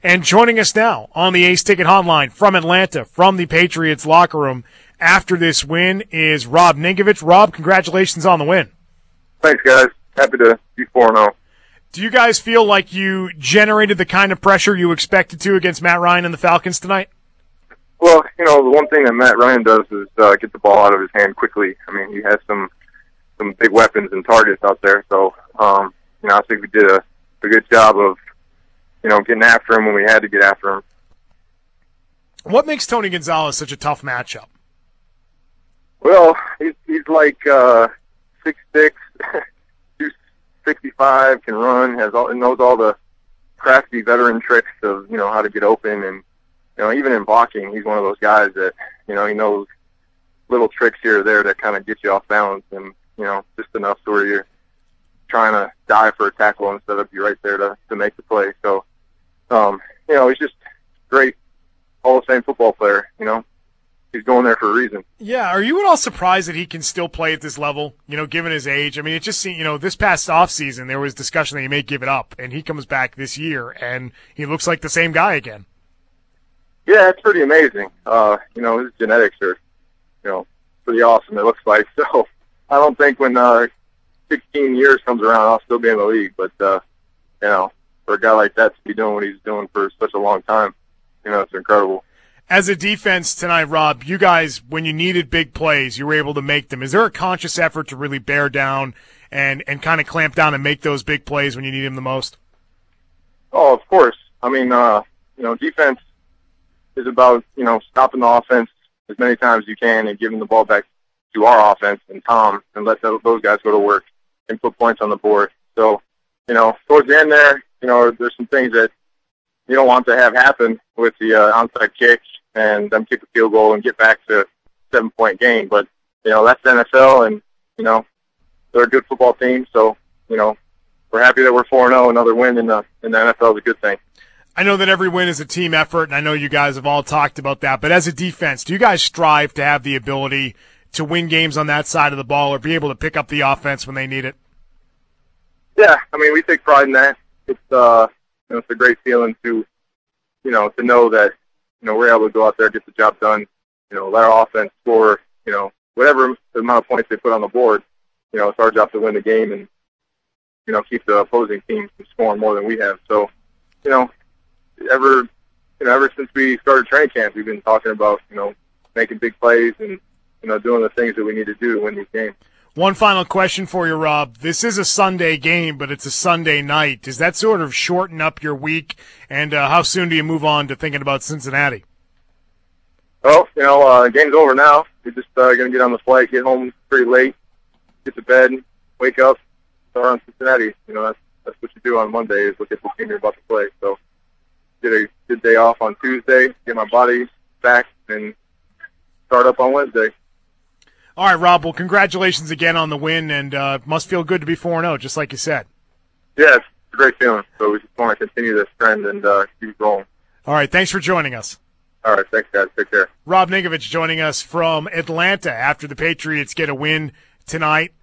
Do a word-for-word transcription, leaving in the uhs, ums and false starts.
And joining us now on the Ace Ticket Hotline from Atlanta, from the Patriots locker room after this win is Rob Ninkovich. Rob, congratulations on the win. Thanks, guys. Happy to be four and oh. Do you guys feel like you generated the kind of pressure you expected to against Matt Ryan and the Falcons tonight? Well, you know, the one thing that Matt Ryan does is uh, get the ball out of his hand quickly. I mean, he has some some big weapons and targets out there. So, um, you know, I think we did a, a good job of, you know, getting after him when we had to get after him. What makes Tony Gonzalez such a tough matchup? Well, he's, he's like uh, six six, two sixty-five, can run, has all, knows all the crafty veteran tricks of, you know, how to get open. And, you know, even in blocking, he's one of those guys that, you know, he knows little tricks here or there that kind of get you off balance and, you know, just enough so where you're trying to dive for a tackle instead of you right there to, to make the play. So, um, you know, he's just great Hall of Fame football player, you know. He's going there for a reason. Yeah, are you at all surprised that he can still play at this level, you know, given his age? I mean, it just seemed, you know, this past offseason there was discussion that he may give it up, and he comes back this year, and he looks like the same guy again. Yeah, it's pretty amazing. Uh, you know, his genetics are, you know, pretty awesome, it looks like. So I don't think when uh, sixteen years comes around, I'll still be in the league. But, uh, you know, for a guy like that to be doing what he's doing for such a long time, you know, it's incredible. As a defense tonight, Rob, you guys, when you needed big plays, you were able to make them. Is there a conscious effort to really bear down and, and kind of clamp down and make those big plays when you need them the most? Oh, of course. I mean, uh, you know, defense is about, you know, stopping the offense as many times as you can and giving the ball back to our offense and Tom and let those guys go to work and put points on the board. So, you know, towards the end there, you know, there's some things that you don't want to have happen with the uh, onside kick and them kick a field goal and get back to a seven-point game. But, you know, that's the N F L, and, you know, they're a good football team. So, you know, we're happy that we're four and oh. Another win in the, in the N F L is a good thing. I know that every win is a team effort, and I know you guys have all talked about that. But as a defense, do you guys strive to have the ability to win games on that side of the ball or be able to pick up the offense when they need it? Yeah, I mean, we take pride in that. It's, uh, you know, it's a great feeling to, you know, to know that, you know, we're able to go out there, get the job done, you know, let our offense score, you know, whatever the amount of points they put on the board. You know, it's our job to win the game and, you know, keep the opposing team from scoring more than we have. So, you know, ever, you know, ever since we started training camp, we've been talking about, you know, making big plays and, you know, doing the things that we need to do to win these games. One final question for you, Rob. This is a Sunday game, but it's a Sunday night. Does that sort of shorten up your week? And uh, how soon do you move on to thinking about Cincinnati? Well, you know, uh, game's over now. We're just uh, going to get on the flight, get home pretty late, get to bed, wake up, start on Cincinnati. You know, that's that's what you do on Monday is look at the team you're about to play. So get a good day off on Tuesday, get my body back, and start up on Wednesday. All right, Rob, well, congratulations again on the win, and uh, must feel good to be four and oh, just like you said. Yeah, it's a great feeling. So we just want to continue this trend and uh, keep going. All right, thanks for joining us. All right, thanks, guys. Take care. Rob Ninkovich joining us from Atlanta after the Patriots get a win tonight.